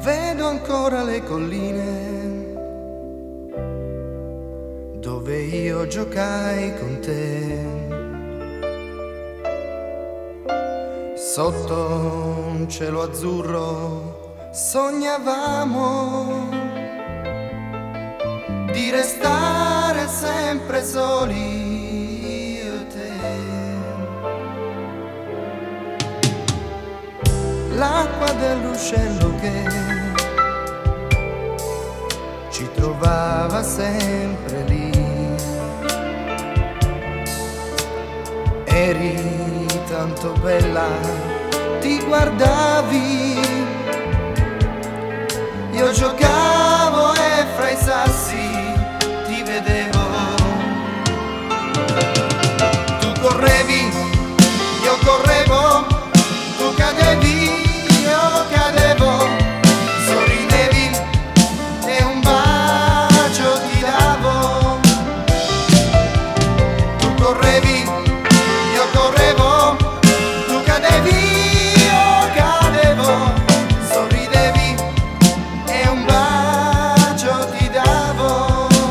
Vedo ancora le colline dove io giocai con te. Sotto un cielo azzurro sognavamo di restare sempre soli io e te. L'acqua dell'uscello che ci trovava sempre lì. Eri tanto bella, ti guardavi, io giocavo e fra i sassi ti vedevo. Tu correvi, io correvo, tu cadevi, io cadevo, sorridevi e un bacio ti davo. Tu correvi, io correvo, tu cadevi, io cadevo, sorridevi e un bacio ti davo.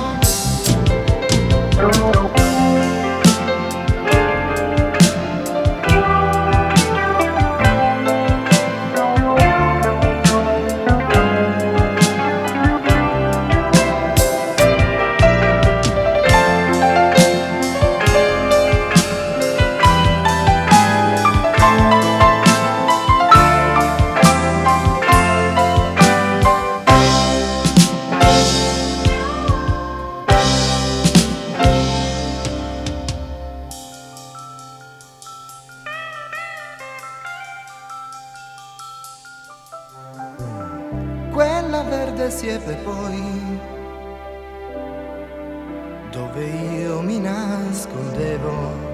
Quella verde siepe poi, dove io mi nascondevo.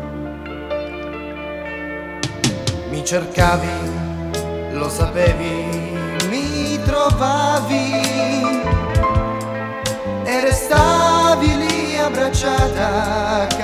Mi cercavi, lo sapevi, mi trovavi e restavi lì abbracciata.